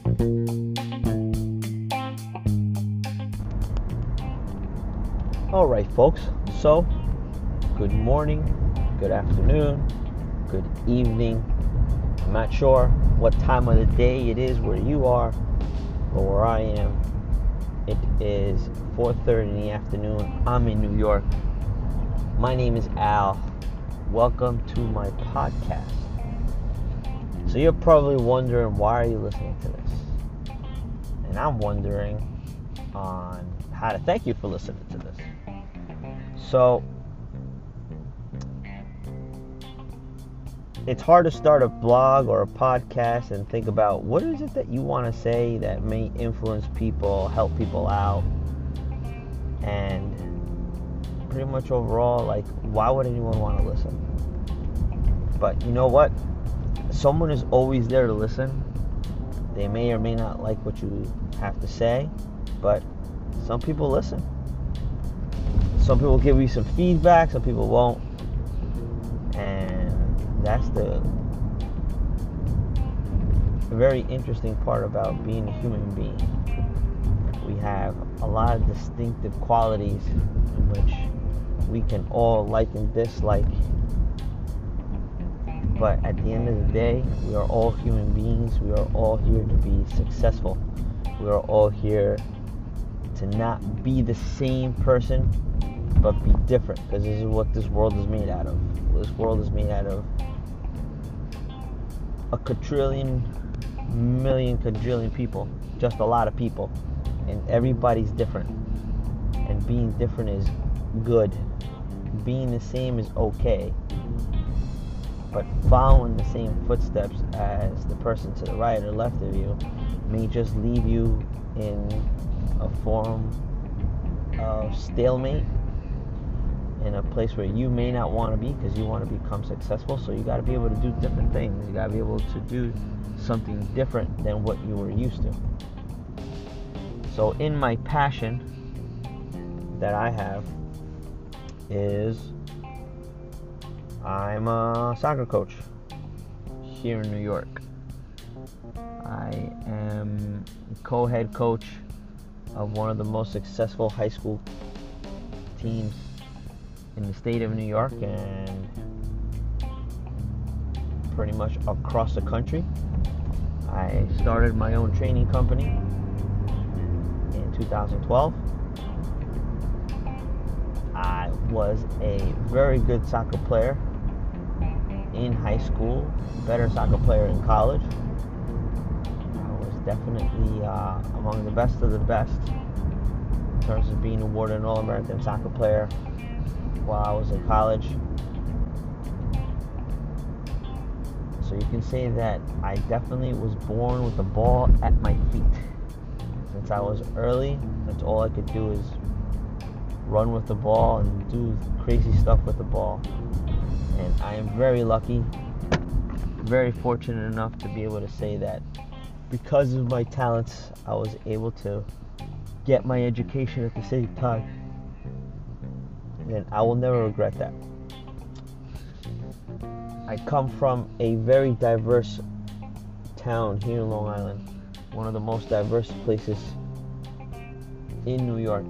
Alright, folks, so good morning, good afternoon, good evening. I'm not sure what time of the day it is where you are, but where I am, it is 4:30 in the afternoon. I'm in New York. My name is Al. Welcome to my podcast. So you're probably wondering, why are you listening to this? And I'm wondering on how to thank you for listening to this. So it's hard to start a blog or a podcast and think about what is it that you want to say that may influence people, help people out, and pretty much overall, like, why would anyone want to listen? But you know what? Someone is always there to listen. They may or may not like what you have to say, but some people listen. Some people give you some feedback, some people won't. And that's the very interesting part about being a human being. We have a lot of distinctive qualities in which we can all like and dislike. But at the end of the day, we are all human beings. We are all here to be successful. We are all here to not be the same person, but be different, because this is what this world is made out of. This world is made out of a quadrillion, million, quadrillion people, just a lot of people, and everybody's different. And being different is good. Being the same is okay, but following the same footsteps as the person to the right or left of you may just leave you in a form of stalemate, in a place where you may not want to be, because you want to become successful. So you got to be able to do different things. You got to be able to do something different than what you were used to. So in my passion that I have is, I'm a soccer coach here in New York. I am co-head coach of one of the most successful high school teams in the state of New York and pretty much across the country. I started my own training company in 2012. I was a very good soccer player in high school, better soccer player in college. I was definitely among the best of the best in terms of being awarded an All-American soccer player while I was in college. So you can say that I definitely was born with the ball at my feet. Since I was early, that's all I could do is run with the ball and do crazy stuff with the ball. And I am very lucky, very fortunate enough to be able to say that because of my talents, I was able to get my education at the same time. And I will never regret that. I come from a very diverse town here in Long Island, one of the most diverse places in New York.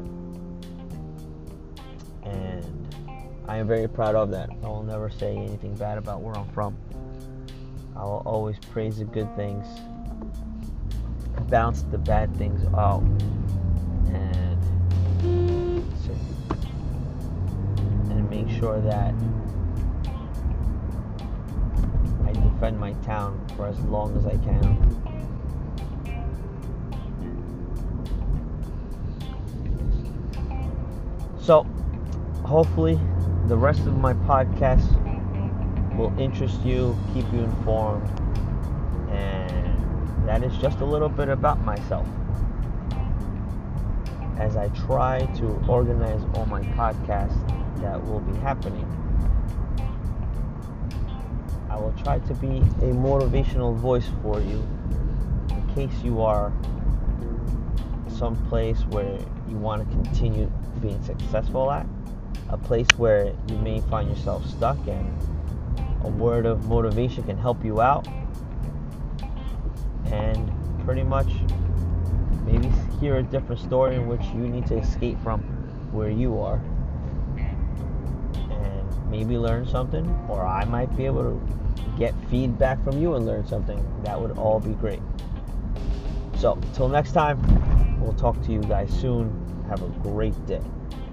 And I am very proud of that. I will never say anything bad about where I'm from. I will always praise the good things, bounce the bad things out, and make sure that I defend my town for as long as I can. So, hopefully, the rest of my podcast will interest you, keep you informed, and that is just a little bit about myself. As I try to organize all my podcasts that will be happening, I will try to be a motivational voice for you in case you are someplace where you want to continue being successful at, a place where you may find yourself stuck, and a word of motivation can help you out. And pretty much maybe hear a different story in which you need to escape from where you are, and maybe learn something, or I might be able to get feedback from you and learn something. That would all be great. So, till next time, we'll talk to you guys soon. Have a great day.